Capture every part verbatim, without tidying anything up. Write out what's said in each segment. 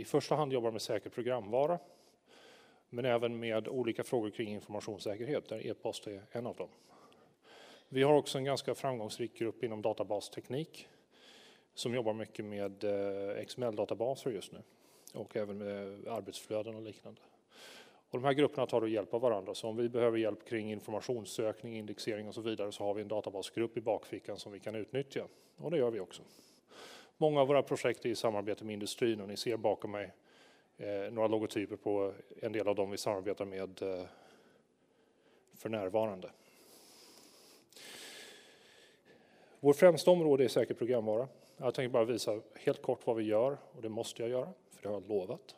i första hand jobbar med säker programvara, men även med olika frågor kring informationssäkerhet, där e-post är en av dem. Vi har också en ganska framgångsrik grupp inom databasteknik som jobbar mycket med X M L-databaser just nu och även med arbetsflöden och liknande. Och de här grupperna tar då hjälp av varandra, så om vi behöver hjälp kring informationssökning, indexering och så vidare, så har vi en databasgrupp i bakfickan som vi kan utnyttja, och det gör vi också. Många av våra projekt är i samarbete med industrin, och ni ser bakom mig eh, några logotyper på en del av dem vi samarbetar med eh, för närvarande. Vår främsta område är säker programvara. Jag tänkte bara visa helt kort vad vi gör, och det måste jag göra, för det har jag lovat.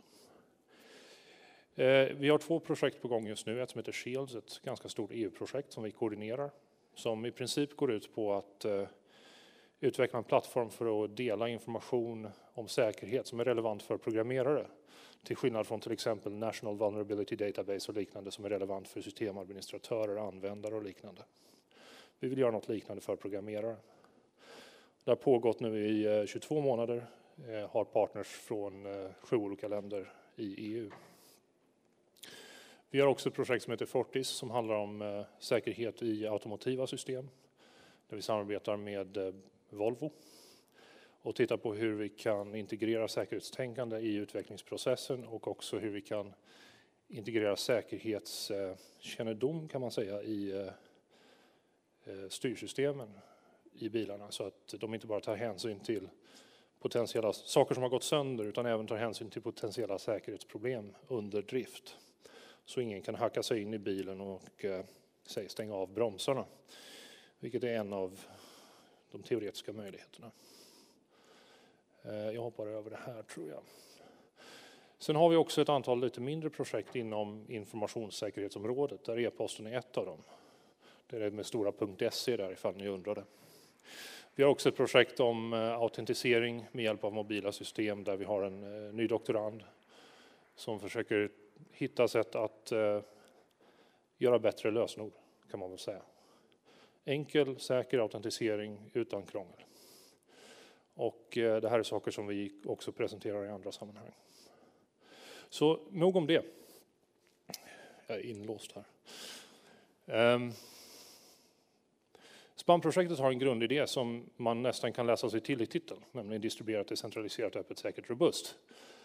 Eh, vi har två projekt på gång just nu, ett som heter Shields, ett ganska stort E U-projekt som vi koordinerar, som i princip går ut på att eh, utveckla en plattform för att dela information om säkerhet som är relevant för programmerare, till skillnad från till exempel National Vulnerability Database och liknande som är relevant för systemadministratörer, användare och liknande. Vi vill göra något liknande för programmerare. Det har pågått nu i tjugotvå månader, har partners från sju olika länder i E U. Vi har också ett projekt som heter Fortis som handlar om säkerhet i automotiva system, där vi samarbetar med Volvo och tittar på hur vi kan integrera säkerhetstänkande i utvecklingsprocessen och också hur vi kan integrera säkerhetskännedom, kan man säga, i styrsystemen i bilarna, så att de inte bara tar hänsyn till potentiella saker som har gått sönder utan även tar hänsyn till potentiella säkerhetsproblem under drift. Så ingen kan hacka sig in i bilen och eh, säg, stänga av bromsarna, vilket är en av de teoretiska möjligheterna. Eh, jag hoppar över det här, tror jag. Sen har vi också ett antal lite mindre projekt inom informationssäkerhetsområdet, där e-posten är ett av dem. Det är med stora .se där, ifall ni undrade. Vi har också ett projekt om autentisering med hjälp av mobila system, där vi har en ny doktorand som försöker hitta sätt att göra bättre lösenord, kan man väl säga. Enkel, säker autentisering utan krångel. Och det här är saker som vi också presenterar i andra sammanhang. Så nog om det. Jag är inlåst här. Um, Spam-projektet har en grundidé som man nästan kan läsa sig till i titeln, nämligen distribuerat, decentraliserat, öppet, säkert, robust.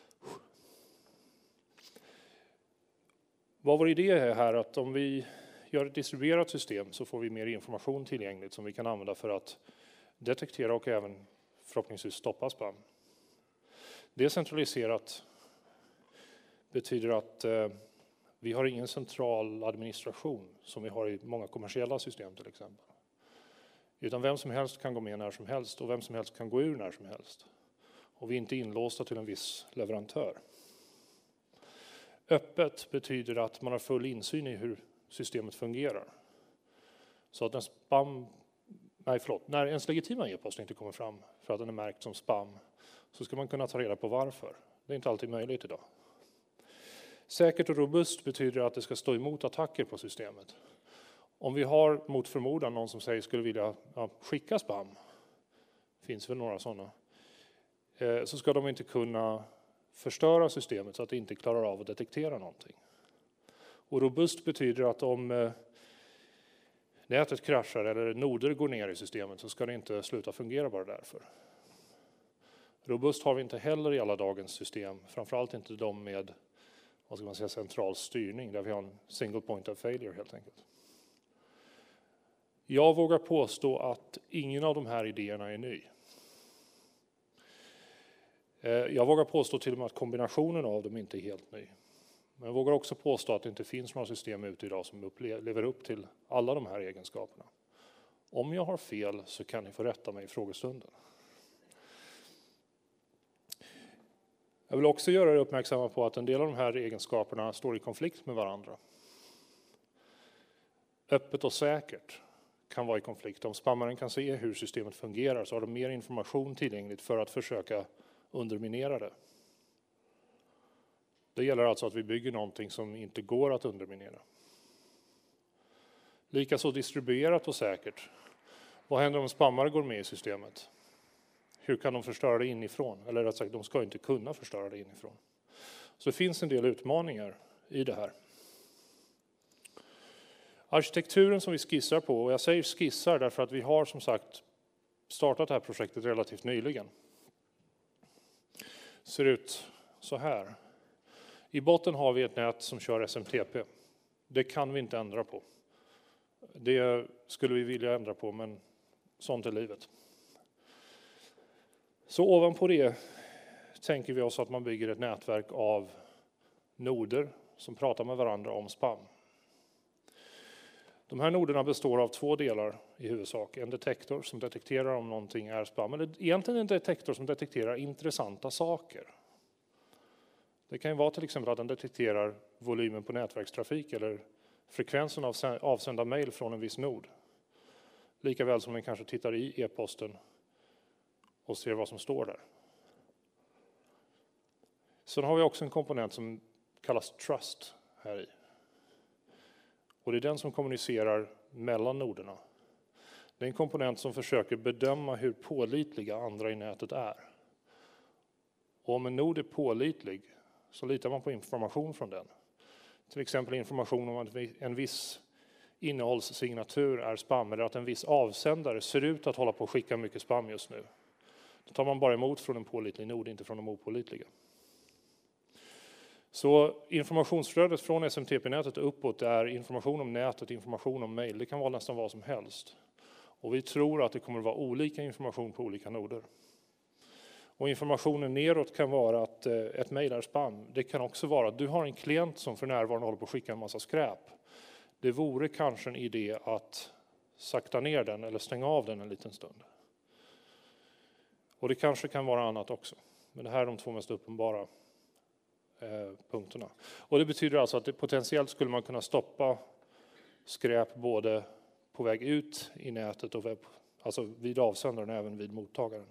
Vad vår idé är här att om vi gör ett distribuerat system så får vi mer information tillgängligt som vi kan använda för att detektera och även förhoppningsvis stoppa spam. Decentraliserat betyder att eh, vi har ingen central administration som vi har i många kommersiella system till exempel. Utan vem som helst kan gå med när som helst och vem som helst kan gå ur när som helst. Och vi är inte inlåsta till en viss leverantör. Öppet betyder att man har full insyn i hur systemet fungerar. Så att när spam, nej förlåt, när ens legitima e-post inte kommer fram för att den är märkt som spam, så ska man kunna ta reda på varför. Det är inte alltid möjligt idag. Säkert och robust betyder att det ska stå emot attacker på systemet. Om vi har mot förmodan någon som säger skulle vilja ja, skicka spam, finns väl några sådana, eh, så ska de inte kunna förstöra systemet så att det inte klarar av att detektera någonting. Och robust betyder att om eh, nätet kraschar eller noder går ner i systemet så ska det inte sluta fungera bara därför. Robust har vi inte heller i alla dagens system, framförallt inte de med vad ska man säga, central styrning, där vi har en single point of failure helt enkelt. Jag vågar påstå att ingen av de här idéerna är ny. Jag vågar påstå till och med att kombinationen av dem inte är helt ny. Men jag vågar också påstå att det inte finns några system ute idag som lever upp till alla de här egenskaperna. Om jag har fel så kan ni få rätta mig i frågestunden. Jag vill också göra er uppmärksamma på att en del av de här egenskaperna står i konflikt med varandra. Öppet och säkert kan vara i konflikt. Om spammaren kan se hur systemet fungerar så har de mer information tillgängligt för att försöka underminera det. Det gäller alltså att vi bygger någonting som inte går att underminera. Likaså distribuerat och säkert. Vad händer om spammare går med i systemet? hur kan de förstöra det inifrån? Eller rätt sagt, de ska inte kunna förstöra det inifrån. Så det finns en del utmaningar i det här. Arkitekturen som vi skissar på, och jag säger skissar därför att vi har som sagt startat det här projektet relativt nyligen. Ser ut så här. I botten har vi ett nät som kör S M T P. Det kan vi inte ändra på. Det skulle vi vilja ändra på, men sånt är livet. Så ovanpå det tänker vi oss att man bygger ett nätverk av noder som pratar med varandra om spam. De här noderna består av två delar i huvudsak. En detektor som detekterar om någonting är spam. Eller egentligen en detektor som detekterar intressanta saker. Det kan ju vara till exempel att den detekterar volymen på nätverkstrafik eller frekvensen av avsända mejl från en viss nod. Likaväl som den kanske tittar i e-posten och ser vad som står där. Sen har vi också en komponent som kallas trust här i. Och det är den som kommunicerar mellan noderna. Det är en komponent som försöker bedöma hur pålitliga andra i nätet är. Och om en nod är pålitlig så litar man på information från den. Till exempel information om att en viss innehållssignatur är spam eller att en viss avsändare ser ut att hålla på att skicka mycket spam just nu. Då tar man bara emot från en pålitlig nod, inte från de opålitliga. Så informationsflödet från S M T P-nätet uppåt är information om nätet, information om mejl. Det kan vara nästan vad som helst. Och vi tror att det kommer att vara olika information på olika noder. Och informationen neråt kan vara att ett mejl är spam. Det kan också vara att du har en klient som för närvarande håller på att skicka en massa skräp. Det vore kanske en idé att sakta ner den eller stänga av den en liten stund. Och det kanske kan vara annat också. Men det här är de två mest uppenbara eh, punkterna. Och det betyder alltså att det potentiellt skulle man kunna stoppa skräp både på väg ut i nätet och webb, alltså vid avsändaren och även vid mottagaren.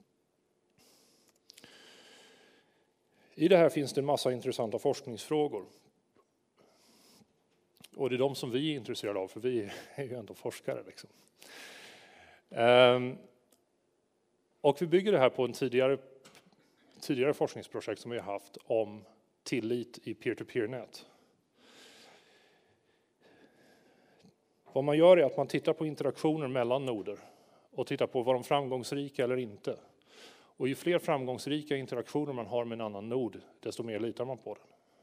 I det här finns det en massa intressanta forskningsfrågor. Och det är de som vi är intresserade av, för vi är ju ändå forskare. Liksom. Um, och vi bygger det här på en tidigare, tidigare forskningsprojekt som vi har haft om tillit i peer-to-peer-nät. Vad man gör är att man tittar på interaktioner mellan noder och tittar på var de framgångsrika eller inte. Och ju fler framgångsrika interaktioner man har med en annan nod, desto mer litar man på den.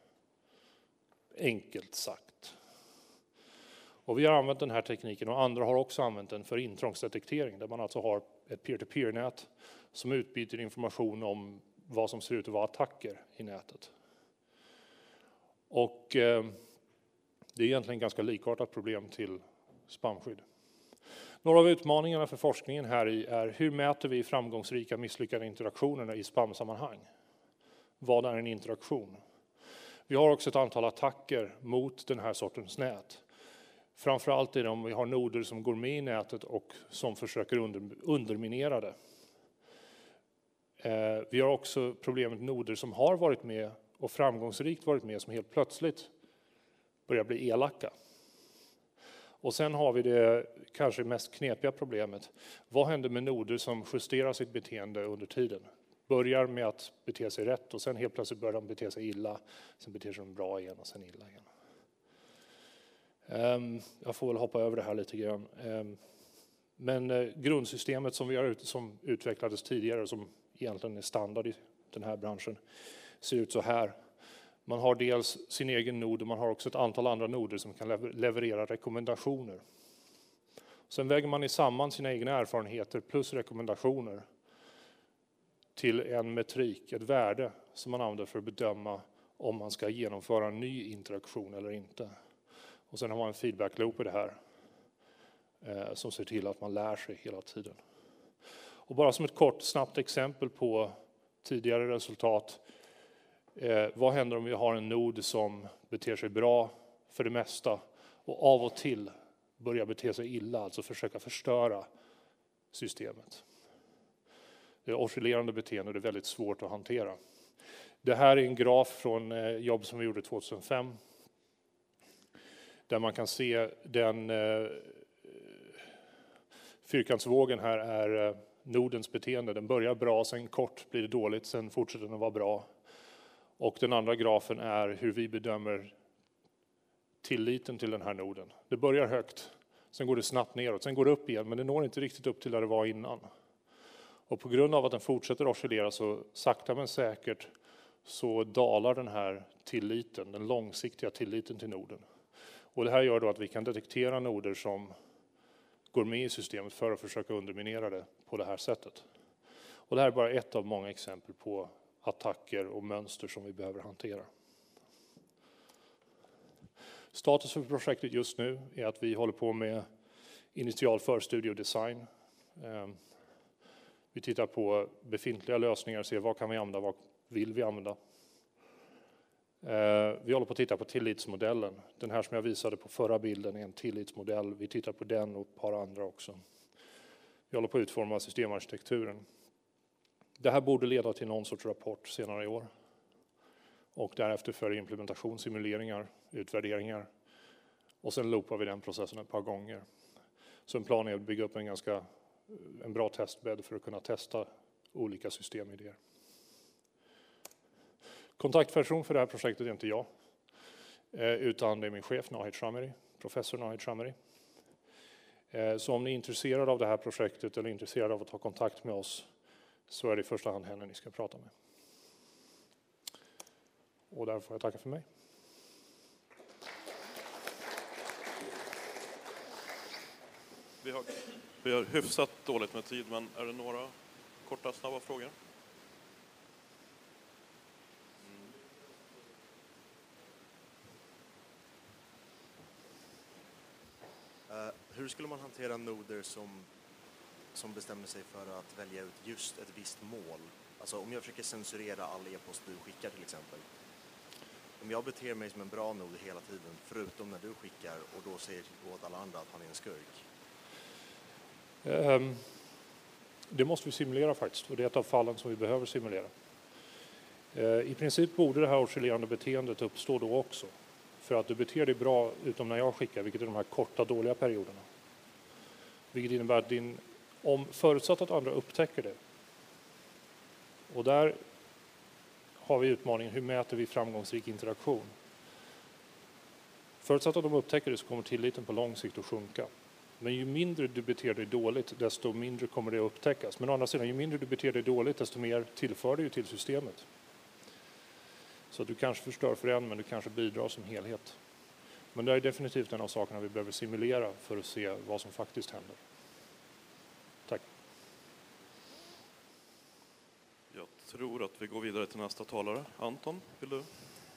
Enkelt sagt. Och vi har använt den här tekniken och andra har också använt den för intrångsdetektering, där man alltså har ett peer-to-peer-nät som utbyter information om vad som ser ut att vara attacker i nätet. Och eh, det är egentligen ganska likartat problem till spamskydd. Några av utmaningarna för forskningen här i är hur mäter vi framgångsrika misslyckade interaktionerna i spamsammanhang? Vad är en interaktion? Vi har också ett antal attacker mot den här sortens nät. Framförallt är det om vi har noder som går med i nätet och som försöker under, underminera det. Eh, vi har också problemet med noder som har varit med och framgångsrikt varit med som helt plötsligt börjar bli elaka. Och sen har vi det kanske mest knepiga problemet. Vad händer med noder som justerar sitt beteende under tiden? Börjar med att bete sig rätt och sen helt plötsligt börjar de bete sig illa. Sen beter sig de bra igen och sen illa igen. Um, jag får väl hoppa över det här lite grann. Um, men uh, grundsystemet som vi har som utvecklades tidigare, som egentligen är standard i den här branschen, ser ut så här. Man har dels sin egen nod och man har också ett antal andra noder som kan leverera rekommendationer. Sen väger man samman sina egna erfarenheter plus rekommendationer till en metrik, ett värde som man använder för att bedöma om man ska genomföra en ny interaktion eller inte. Och sen har man en feedback loop i det här eh, som ser till att man lär sig hela tiden. Och bara som ett kort, snabbt exempel på tidigare resultat. Eh, vad händer om vi har en nod som beter sig bra för det mesta och av och till börjar bete sig illa, alltså försöka förstöra systemet. Det är oscillerande beteende och det är väldigt svårt att hantera. Det här är en graf från eh, jobb som vi gjorde tjugohundrafem. Där man kan se den eh, fyrkantsvågen här är eh, nodens beteende. Den börjar bra, sen kort blir det dåligt, sen fortsätter den att vara bra. Och den andra grafen är hur vi bedömer tilliten till den här noden. Det börjar högt, sen går det snabbt neråt, sen går det upp igen, men det når inte riktigt upp till där det var innan. Och på grund av att den fortsätter oscillera så sakta men säkert så dalar den här tilliten, den långsiktiga tilliten till noden. Och det här gör då att vi kan detektera noder som går med i systemet för att försöka underminera det på det här sättet. Och det här är bara ett av många exempel på attacker och mönster som vi behöver hantera. Status för projektet just nu är att vi håller på med initial förstudie och design. Vi tittar på befintliga lösningar och ser vad kan vi använda, vad vill vi använda. Vi håller på att titta på tillitsmodellen. Den här som jag visade på förra bilden är en tillitsmodell. Vi tittar på den och ett par andra också. Vi håller på att utforma systemarkitekturen. Det här borde leda till någon sorts rapport senare i år. Och därefter följer implementation, simuleringar, utvärderingar. Och sen loopar vi den processen ett par gånger. Så en plan är att bygga upp en ganska en bra testbädd för att kunna testa olika systemidéer. Kontaktperson för det här projektet är inte jag, utan det är min chef Nahid Shameri, professor Nahid Shameri. Så om ni är intresserade av det här projektet eller intresserade av att ta kontakt med oss så är det i första hand henne ni ska prata med. Och där får jag tacka för mig. Vi har, vi har hyfsat dåligt med tid, men är det några korta, snabba frågor? Uh, hur skulle man hantera noder som, som bestämmer sig för att välja ut just ett visst mål? Alltså om jag försöker censurera all e-post du skickar till exempel. Om jag beter mig som en bra nod hela tiden, förutom när du skickar och då säger åt alla andra att han är en skurk. Um, det måste vi simulera faktiskt, och det är ett av fallen som vi behöver simulera. Uh, I princip borde det här oscillerande beteendet uppstå då också. För att du beter dig bra utom när jag skickar, vilket är de här korta dåliga perioderna. Vilket innebär att din, om förutsatt att andra upptäcker det. Och där har vi utmaningen, hur mäter vi framgångsrik interaktion? Förutsatt att de upptäcker det så kommer tilliten på lång sikt att sjunka. Men ju mindre du beter dig dåligt, desto mindre kommer det att upptäckas. Men å andra sidan, ju mindre du beter dig dåligt, desto mer tillför du till systemet. Så att du kanske förstör för en, men du kanske bidrar som helhet. Men det är definitivt en av sakerna vi behöver simulera för att se vad som faktiskt händer. Tack. Jag tror att vi går vidare till nästa talare. Anton, vill du?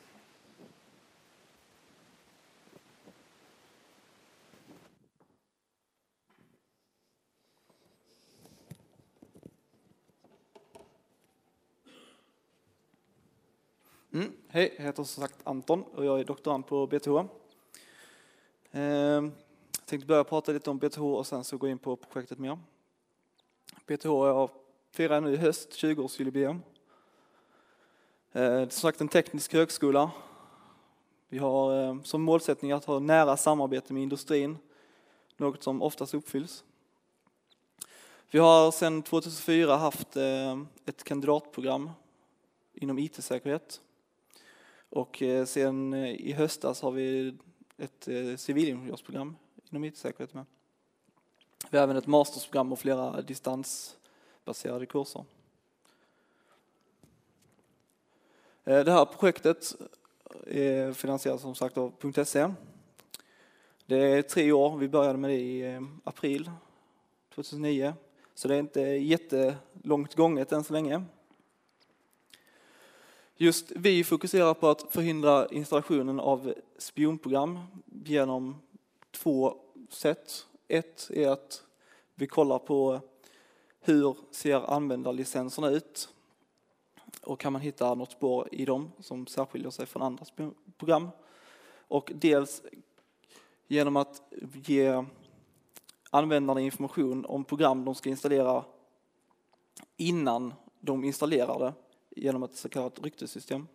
Mm, hej, jag heter som sagt Anton och jag är doktorand på B T H. Eh, jag tänkte börja prata lite om B T H och sen så gå in på projektet mer. B T H firar nu i höst tjugo-årsjubileum. Eh, som sagt en teknisk högskola. Vi har eh, som målsättning att ha nära samarbete med industrin, något som oftast uppfylls. Vi har sedan tjugohundrafyra haft eh, ett kandidatprogram inom I T-säkerhet. Och sen i höstas har vi ett civilingenjörsprogram inom I T-säkerhet med. Vi har även ett mastersprogram och flera distansbaserade kurser. Det här projektet är finansierat som sagt av .se. Det är tre år, vi började med det i april tjugohundranio. Så det är inte jättelångt gånget än så länge. Just vi fokuserar på att förhindra installationen av spionprogram genom två sätt. Ett är att vi kollar på hur ser användarlicenserna ut och kan man hitta något spår i dem som särskiljer sig från andra program. Och dels genom att ge användarna information om program de ska installera innan de installerar det genom ett så kallat ryktessystem.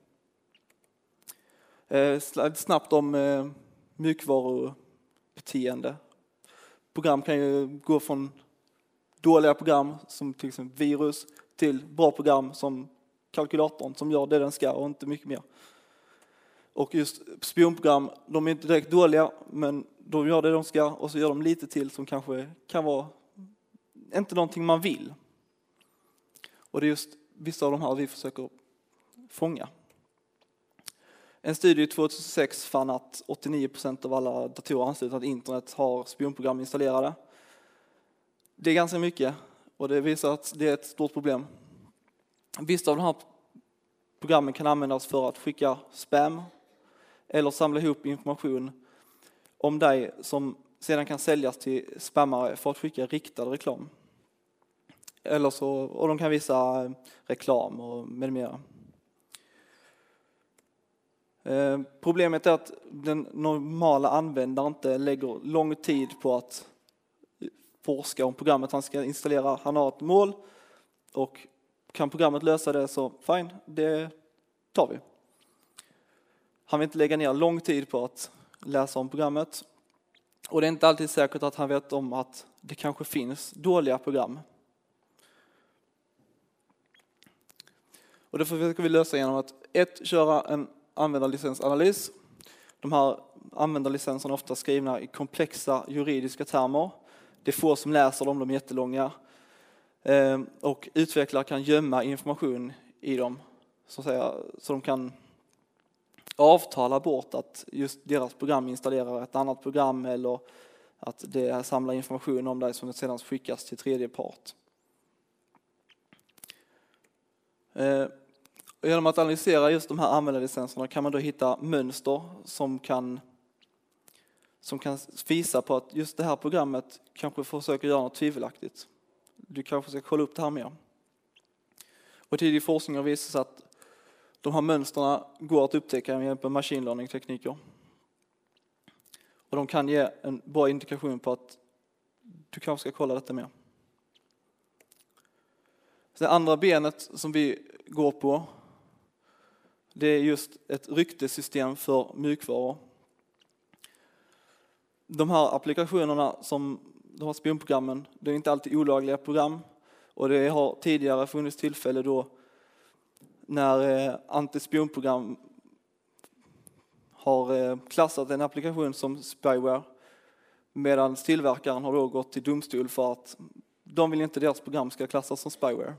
Eh, snabbt om eh, mjukvarubeteende. Program kan ju gå från dåliga program som till exempel virus till bra program som kalkylatorn som gör det den ska och inte mycket mer. Och just spionprogram, de är inte direkt dåliga, men de gör det de ska och så gör de lite till som kanske kan vara inte någonting man vill. Och det är just vissa av de här vi försöker fånga. En studie tjugohundrasex fann att åttionio procent av alla datorer anslutna till internet har spionprogram installerade. Det är ganska mycket och det visar att det är ett stort problem. Vissa av de här programmen kan användas för att skicka spam eller samla ihop information om dig som sedan kan säljas till spammare för att skicka riktad reklam. Eller så, och de kan visa reklam och med mera. Eh, problemet är att den normala användaren inte lägger lång tid på att forska om programmet han ska installera. Han har ett mål och kan programmet lösa det så fine, det tar vi. Han vill inte lägga ner lång tid på att läsa om programmet. Och det är inte alltid säkert att han vet om att det kanske finns dåliga program. Och det försöker vi lösa genom att ett, köra en användarlicensanalys. De här användarlicenserna är ofta skrivna i komplexa juridiska termer. Det är få som läser dem, de är jättelånga. Och utvecklare kan gömma information i dem så att säga, så de kan avtala bort att just deras program installerar ett annat program eller att det samlar information om det som sedan skickas till tredje part. Genom att analysera just de här användarlicenserna kan man då hitta mönster som kan, som kan visa på att just det här programmet kanske försöker göra något tvivelaktigt. Du kanske ska kolla upp det här mer. Och tidig forskning har visat att de här mönsterna går att upptäcka med hjälp av machine learning-tekniker. Och de kan ge en bra indikation på att du kanske ska kolla detta mer. Det andra benet som vi går på, det är just ett ryktessystem för mjukvaror. De här applikationerna som de här spionprogrammen, det är inte alltid olagliga program. Och det har tidigare funnits tillfälle då när antispionprogram har klassat en applikation som spyware, medan tillverkaren har då gått till domstol för att de vill inte deras program ska klassas som spyware.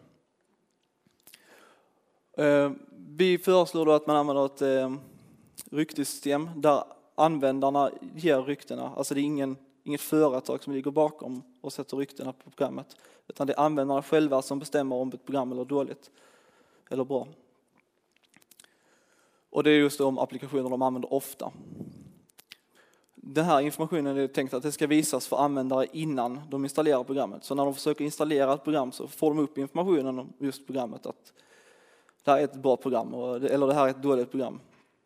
Vi föreslår då att man använder ett ryktesystem där användarna ger ryktena. Alltså det är ingen, inget företag som ligger bakom och sätter ryktena på programmet. Utan det är användarna själva som bestämmer om ett program är dåligt eller bra. Och det är just de applikationer de använder ofta. Den här informationen är tänkt att det ska visas för användare innan de installerar programmet. Så när de försöker installera ett program så får de upp informationen om just programmet att det här är ett bra program eller det här är ett dåligt program.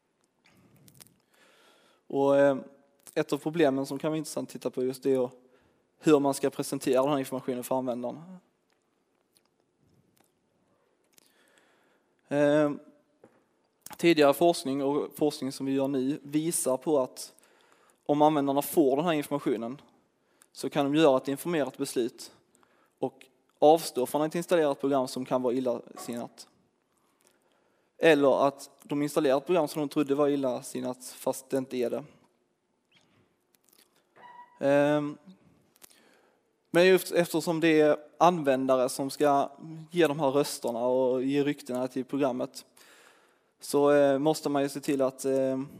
Och ett av problemen som kan vara intressant att titta på just det är hur man ska presentera den här informationen för användaren. Eh, tidigare forskning och forskning som vi gör nu visar på att om användarna får den här informationen så kan de göra ett informerat beslut och avstå från att installera ett program som kan vara illasinnat. Eller att de installerar ett program som de trodde var illasinnat fast det inte är det. Men just eftersom det är användare som ska ge de här rösterna och ge ryktena till programmet så måste man ju se till att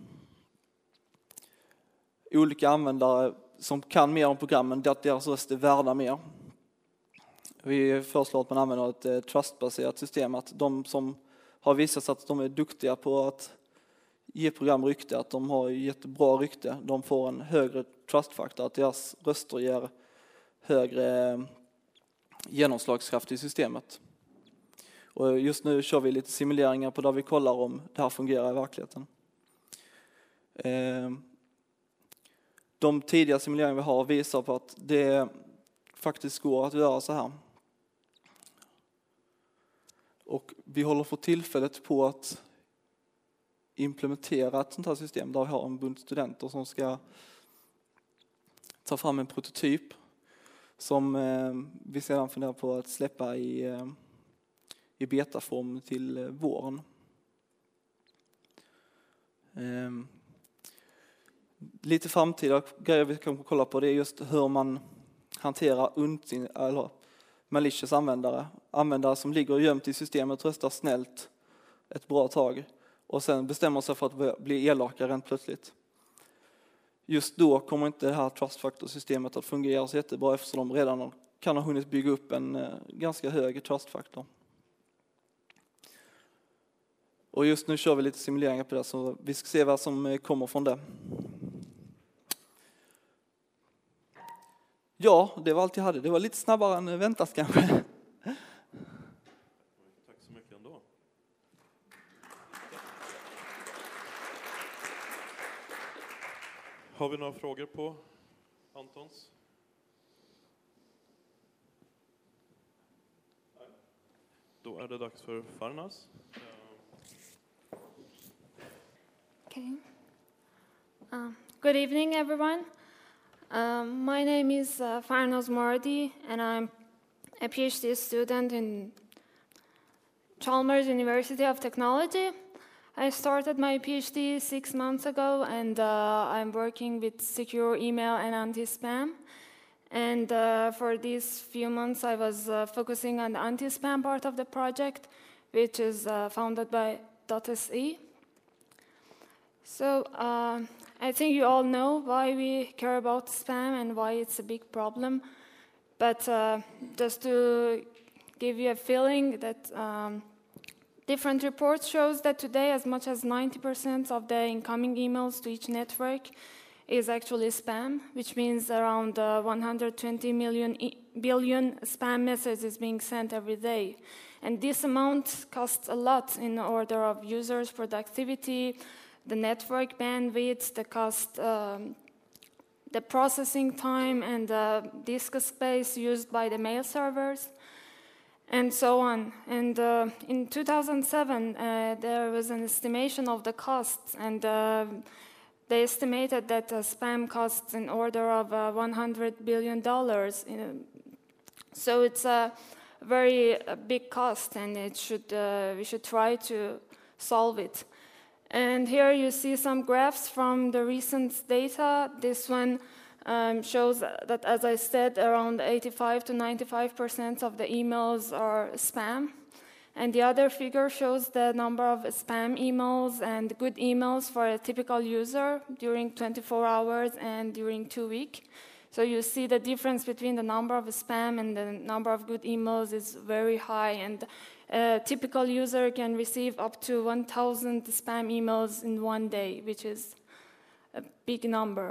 olika användare som kan mer om programmen, att deras röst är värda mer. Vi föreslår att man använder ett trustbaserat system, att de som har visat att de är duktiga på att ge program rykte, att de har jättebra rykte, de får en högre trustfaktor, att deras röster ger högre genomslagskraft i systemet. Och just nu kör vi lite simuleringar på där vi kollar om det här fungerar i verkligheten. De tidiga simuleringar vi har visar på att det faktiskt går att göra så här. Och vi håller för tillfället på att implementera ett sånt här system där vi har en bunt studenter som ska ta fram en prototyp som eh, vi sedan funderar på att släppa i, eh, i betaform till eh, våren. Eh, lite framtida grejer vi kan kolla på, det är just hur man hanterar undsin, eller malicious användare. Användare som ligger gömt i systemet, röstar snällt ett bra tag och sen bestämmer sig för att bli elaka rent plötsligt. Just då kommer inte det här trust factor-systemet att fungera så jättebra, eftersom de redan kan ha hunnit bygga upp en eh, ganska hög trust factor. Och just nu kör vi lite simuleringar på det, så vi ska se vad som kommer från det. Ja, det var allt jag hade. Det var lite snabbare än väntat kanske. Tack så mycket ändå. Har vi några frågor på Antons? Nej. Då är det dags för Farnaz. Okay. Uh, good evening, everyone. Um, my name is uh, Farnaz Moradi, and I'm a PhD student in Chalmers University of Technology. I started my PhD six months ago, and uh, I'm working with secure email and anti-spam. And uh, for these few months, I was uh, focusing on the anti-spam part of the project, which is uh, founded by .se. So uh, I think you all know why we care about spam and why it's a big problem. But uh, just to give you a feeling that um, different reports shows that today as much as ninety percent of the incoming emails to each network is actually spam, which means around uh, one hundred twenty million e billion spam messages being sent every day. And this amount costs a lot in order of users' productivity, the network bandwidth, the cost, um, the processing time, and the disk space used by the mail servers, and so on. And uh, in two thousand seven, uh, there was an estimation of the costs, and uh, they estimated that uh, spam costs in order of uh, one hundred billion dollars. So it's a very uh, big cost, and it should uh, we should try to solve it. And here you see some graphs from the recent data. This one um, shows that, as I said, around eighty-five to ninety-five percent of the emails are spam. And the other figure shows the number of spam emails and good emails for a typical user during twenty-four hours and during two weeks. So you see the difference between the number of spam and the number of good emails is very high. And a typical user can receive up to one thousand spam emails in one day, which is a big number.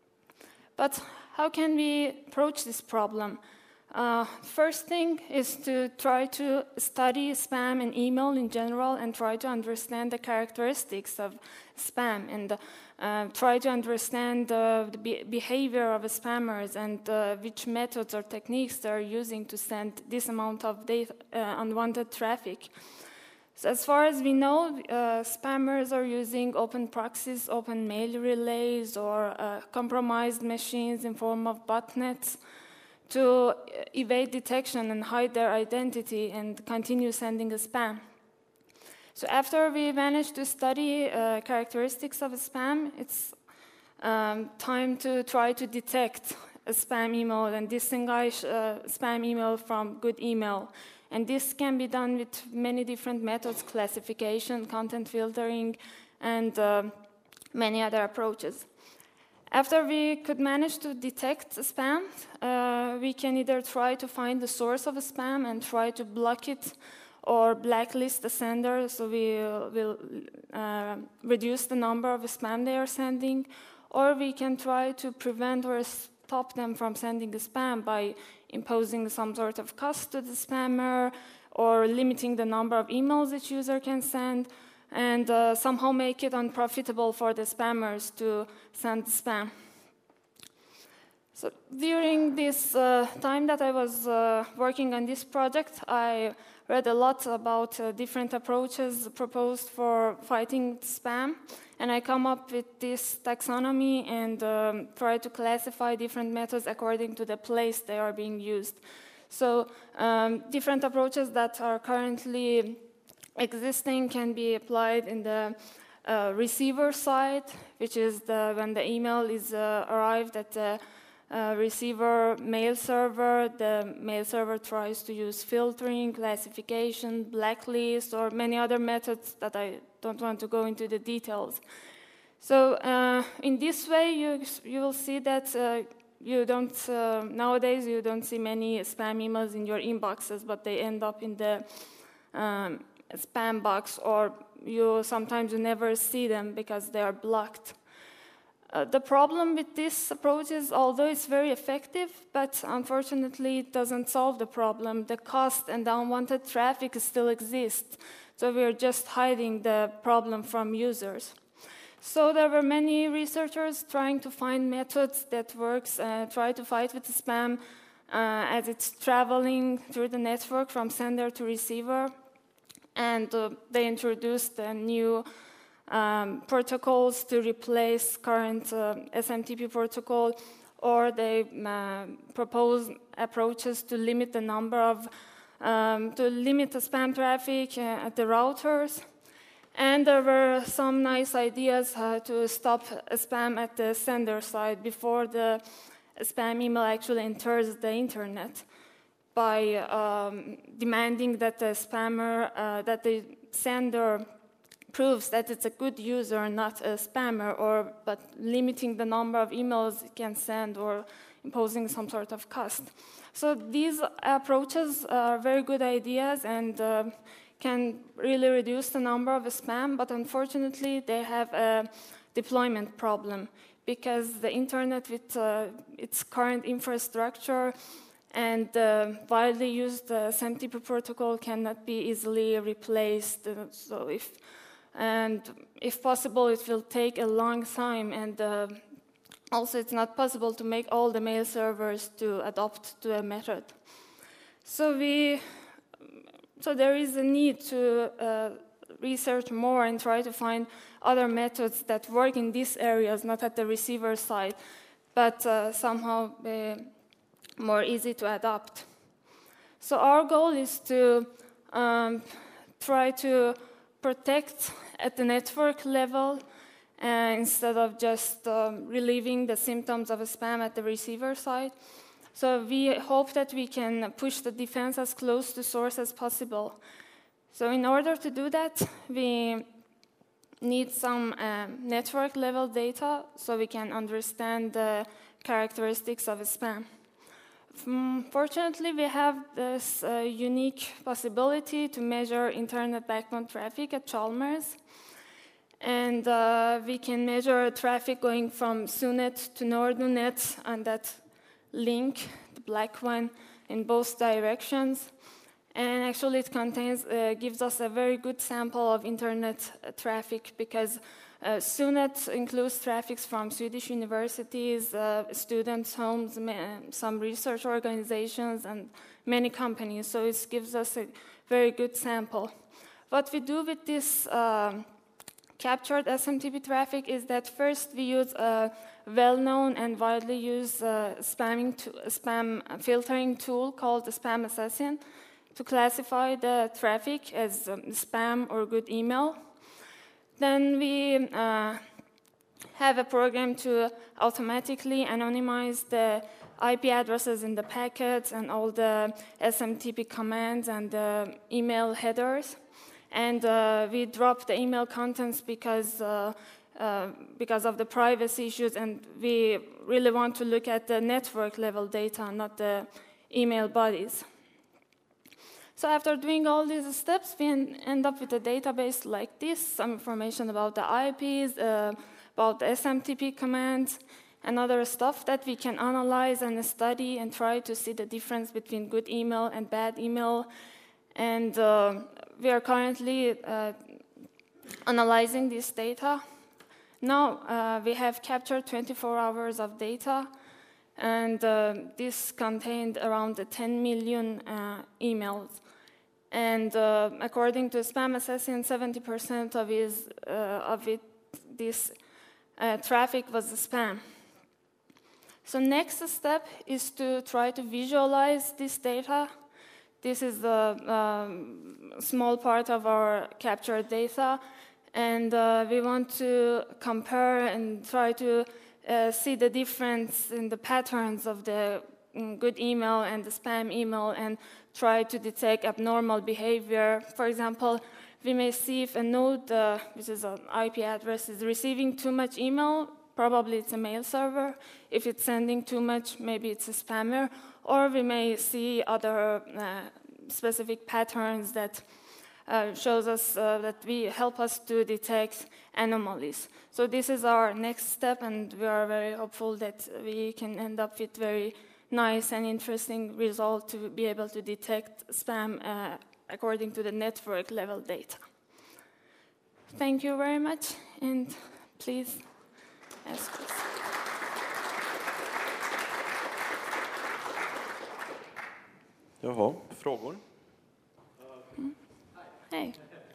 But how can we approach this problem? Uh, first thing is to try to study spam and email in general and try to understand the characteristics of spam and uh, try to understand uh, the be behavior of spammers and uh, which methods or techniques they're using to send this amount of data, uh, unwanted traffic. So as far as we know, uh, spammers are using open proxies, open mail relays, or uh, compromised machines in form of botnets to evade detection and hide their identity and continue sending a spam. So after we managed to study uh, characteristics of a spam, it's um, time to try to detect a spam email and distinguish uh, spam email from good email. And this can be done with many different methods, classification, content filtering, and uh, many other approaches. After we could manage to detect a spam, uh, we can either try to find the source of a spam and try to block it or blacklist the sender, so we uh, will uh, reduce the number of spam they are sending, or we can try to prevent or stop them from sending a spam by imposing some sort of cost to the spammer or limiting the number of emails each user can send, and uh, somehow make it unprofitable for the spammers to send spam. So during this uh, time that I was uh, working on this project, I read a lot about uh, different approaches proposed for fighting spam, and I come up with this taxonomy and um, try to classify different methods according to the place they are being used. So um, different approaches that are currently existing can be applied in the uh, receiver side, which is the, when the email is uh, arrived at the Uh, receiver mail server, the mail server tries to use filtering, classification, blacklist, or many other methods that I don't want to go into the details. So uh, in this way, you, you will see that uh, you don't, uh, nowadays you don't see many spam emails in your inboxes, but they end up in the um, spam box, or you sometimes you never see them because they are blocked. Uh, the problem with this approach is, although it's very effective, but unfortunately it doesn't solve the problem. The cost and the unwanted traffic still exist. So we're just hiding the problem from users. So there were many researchers trying to find methods that works, uh, try to fight with the spam uh, as it's traveling through the network from sender to receiver. And uh, they introduced a new Um, protocols to replace current uh, S M T P protocol, or they uh, propose approaches to limit the number of, um, to limit the spam traffic uh, at the routers. And there were some nice ideas uh, to stop spam at the sender side before the spam email actually enters the internet, by um, demanding that the spammer, uh, that the sender proves that it's a good user, not a spammer, or but limiting the number of emails it can send, or imposing some sort of cost. So these approaches are very good ideas and uh, can really reduce the number of spam, but unfortunately they have a deployment problem, because the internet with uh, its current infrastructure and the uh, widely used uh, S M T P protocol cannot be easily replaced. Uh, so if And if possible, it will take a long time, and uh, also it's not possible to make all the mail servers to adopt to a method. So we, so there is a need to uh, research more and try to find other methods that work in these areas, not at the receiver side, but uh, somehow uh, more easy to adopt. So our goal is to um, try to protect at the network level uh, instead of just um, relieving the symptoms of a spam at the receiver side. So we hope that we can push the defense as close to source as possible. So in order to do that, we need some uh, network level data so we can understand the characteristics of a spam. Fortunately, we have this uh, unique possibility to measure internet backbone traffic at Chalmers. And uh, we can measure traffic going from SUNET to NorduNet on that link, the black one, in both directions. And actually it contains, uh, gives us a very good sample of internet uh, traffic, because uh, SUNET includes traffic from Swedish universities, uh, students' homes, some research organizations, and many companies. So it gives us a very good sample. What we do with this uh, captured S M T P traffic is that first we use a well-known and widely used uh, spamming to, spam filtering tool called the Spam Assassin to classify the traffic as um, spam or good email. Then we uh, have a program to automatically anonymize the I P addresses in the packets and all the S M T P commands and the email headers. And uh, we drop the email contents because, uh, uh, because of the privacy issues, and we really want to look at the network level data, not the email bodies. So after doing all these steps, we end up with a database like this, some information about the I Ps, uh, about the S M T P commands, and other stuff that we can analyze and study and try to see the difference between good email and bad email. And uh, we are currently uh, analyzing this data. Now uh, we have captured twenty-four hours of data, and uh, this contained around ten million uh, emails. And uh, according to Spam Assassin, seventy percent of, his, uh, of it, this uh, traffic was spam. So next step is to try to visualize this data. This is the um, small part of our captured data, and uh, we want to compare and try to uh, see the difference in the patterns of the um, good email and the spam email, and try to detect abnormal behavior. For example, we may see if a node, uh, which is an I P address, is receiving too much email. Probably it's a mail server. If it's sending too much, maybe it's a spammer. Or we may see other uh, specific patterns that uh, shows us uh, that we help us to detect anomalies. So this is our next step, and we are very hopeful that we can end up with very nice and interesting result to be able to detect spam uh, according to the network level data. Thank you very much, and please ask us. Jaha, frågor? Hey.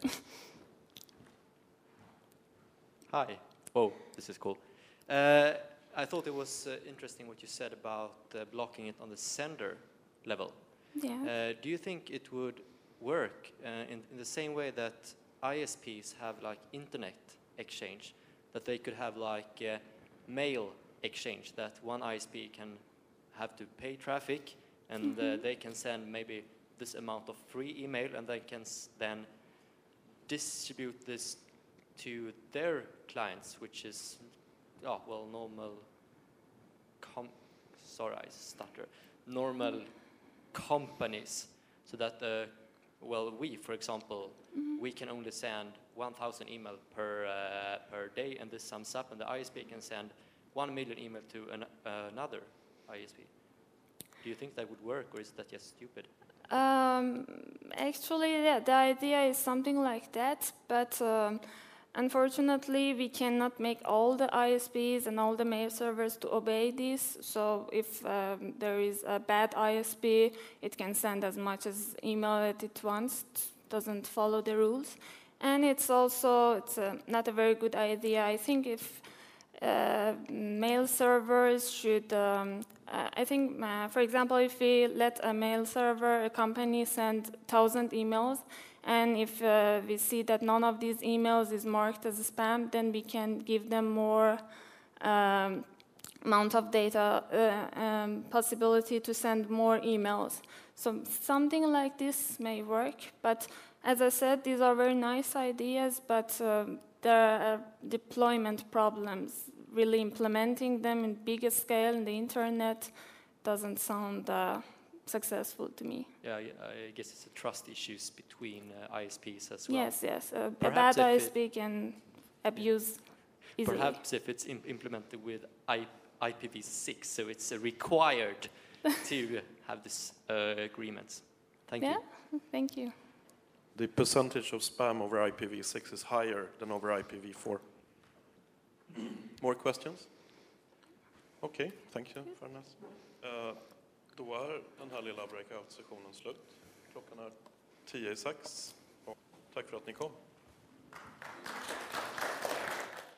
Hi. Whoa, this is cool. Uh, I thought it was uh, interesting what you said about uh, blocking it on the sender level. Yeah. Uh, do you think it would work uh, in, in the same way that I S Ps have like internet exchange, that they could have like uh, mail exchange, that one I S P can have to pay traffic and mm-hmm. uh, they can send maybe this amount of free email, and they can s then distribute this to their clients, which is, oh, well, normal, com sorry, I stutter, normal companies, so that, uh, well, we, for example, mm-hmm. we can only send one thousand email per, uh, per day, and this sums up, and the I S P can send one million email to an, uh, another I S P. Do you think that would work, or is that just stupid? Um, actually, yeah, the idea is something like that, but um, unfortunately, we cannot make all the I S Ps and all the mail servers to obey this. So if um, there is a bad I S P, it can send as much as email as it wants. It doesn't follow the rules. And it's also it's a, not a very good idea. I think if uh, mail servers should, um, uh, I think, uh, for example, if we let a mail server, a company, send one thousand emails, and if uh, we see that none of these emails is marked as a spam, then we can give them more um, amount of data, uh, um, possibility to send more emails. So something like this may work, but as I said, these are very nice ideas, but uh, there are deployment problems. Really implementing them in bigger scale in the internet doesn't sound uh, successful to me. Yeah, I guess it's a trust issues between uh, I S Ps as well. Yes, yes. Uh, a Perhaps bad I S it- P can abuse easily. Perhaps if it's im implemented with I I P v six, so it's uh, required to uh, have this uh, agreements. Thank Yeah, you. thank you. The percentage of spam over I P v six is higher than over I P v four. More questions? Okej, okay, thank you, Farnas. Uh, då är den här lilla breakout-sessionen slut. Klockan är tio i sex. Och tack för att ni kom.